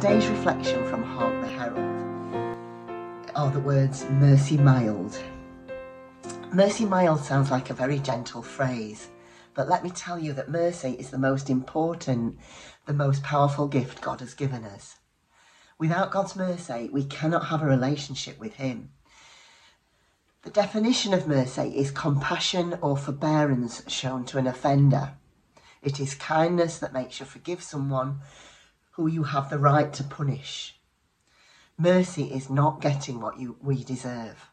Today's reflection from Hark the Herald are the words mercy mild. Mercy mild sounds like a very gentle phrase, but let me tell you that mercy is the most important, the most powerful gift God has given us. Without God's mercy, we cannot have a relationship with Him. The definition of mercy is compassion or forbearance shown to an offender. It is kindness that makes you forgive someone who you have the right to punish. Mercy is not getting what we deserve.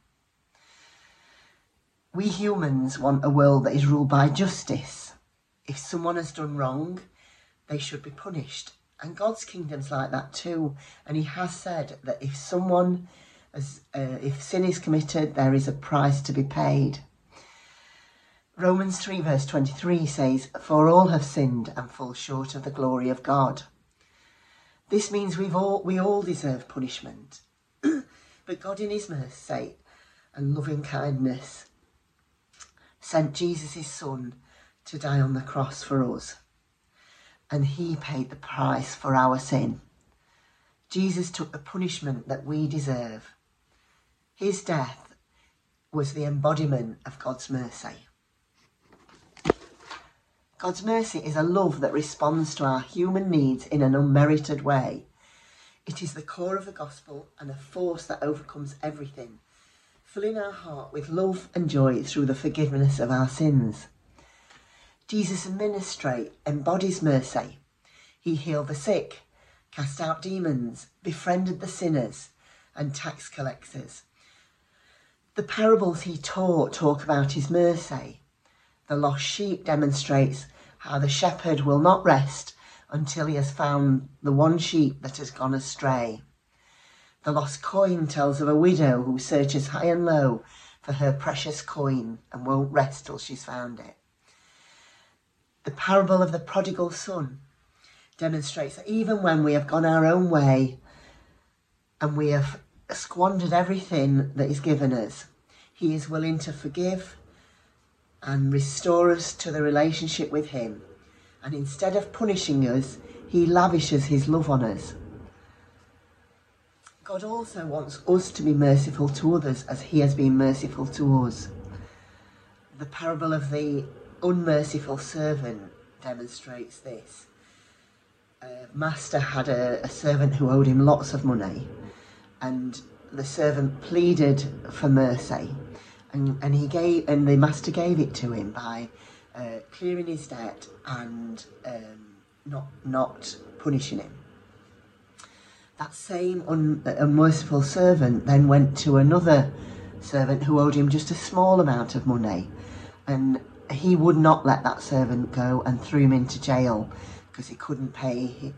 We humans want a world that is ruled by justice. If someone has done wrong, they should be punished. And God's kingdom's like that too. And He has said that if sin is committed, there is a price to be paid. Romans 3 verse 23 says, "For all have sinned and fall short of the glory of God." This means we all deserve punishment. But God in His mercy and loving kindness sent Jesus, His Son, to die on the cross for us. And He paid the price for our sin. Jesus took the punishment that we deserve. His death was the embodiment of God's mercy. God's mercy is a love that responds to our human needs in an unmerited way. It is the core of the gospel and a force that overcomes everything, filling our heart with love and joy through the forgiveness of our sins. Jesus' ministry embodies mercy. He healed the sick, cast out demons, befriended the sinners and tax collectors. The parables He taught talk about His mercy. The lost sheep demonstrates how the shepherd will not rest until he has found the one sheep that has gone astray. The lost coin tells of a widow who searches high and low for her precious coin and won't rest till she's found it. The parable of the prodigal son demonstrates that even when we have gone our own way and we have squandered everything that is given us, He is willing to forgive and restore us to the relationship with Him. And instead of punishing us, He lavishes His love on us. God also wants us to be merciful to others as He has been merciful to us. The parable of the unmerciful servant demonstrates this. Master had a servant who owed him lots of money, and the servant pleaded for mercy. And the master gave it to him by clearing his debt and not punishing him. That same unmerciful servant then went to another servant who owed him just a small amount of money, and he would not let that servant go and threw him into jail because he couldn't pay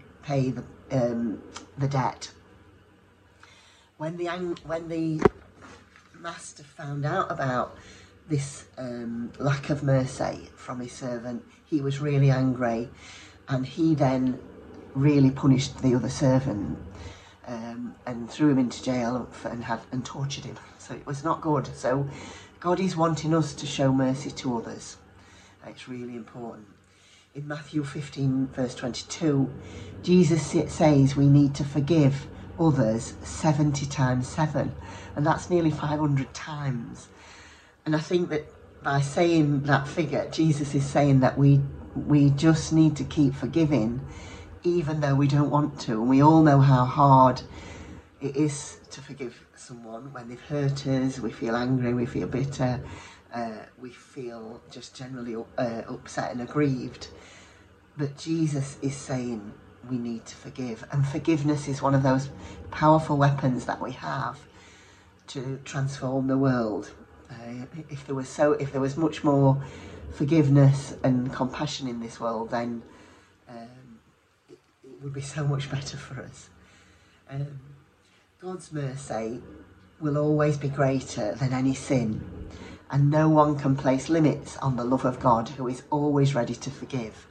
the debt. When the master found out about this lack of mercy from his servant, he was really angry, and he then really punished the other servant and threw him into jail and tortured him. So it was not good. So God is wanting us to show mercy to others. It's really important. In Matthew 15 verse 22, Jesus says we need to forgive others 70 times 7, and that's nearly 500 times. And I think that by saying that figure, Jesus is saying that we just need to keep forgiving even though we don't want to. And we all know how hard it is to forgive someone when they've hurt us. We feel angry, we feel bitter, we feel just generally upset and aggrieved. But Jesus is saying we need to forgive, and forgiveness is one of those powerful weapons that we have to transform the world. If there was much more forgiveness and compassion in this world, then it would be so much better for us. God's mercy will always be greater than any sin, and no one can place limits on the love of God, who is always ready to forgive.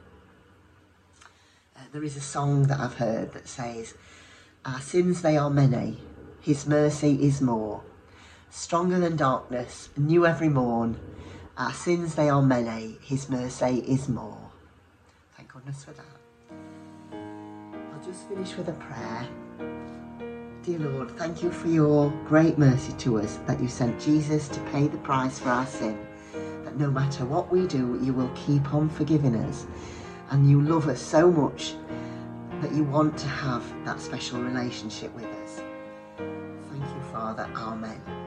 There is a song that I've heard that says, "Our sins they are many, His mercy is more. Stronger than darkness, new every morn. Our sins they are many, His mercy is more." Thank goodness for that. I'll just finish with a prayer. Dear Lord, thank you for your great mercy to us, that you sent Jesus to pay the price for our sin, that no matter what we do, you will keep on forgiving us, and you love us so much that you want to have that special relationship with us. Thank you, Father. Amen.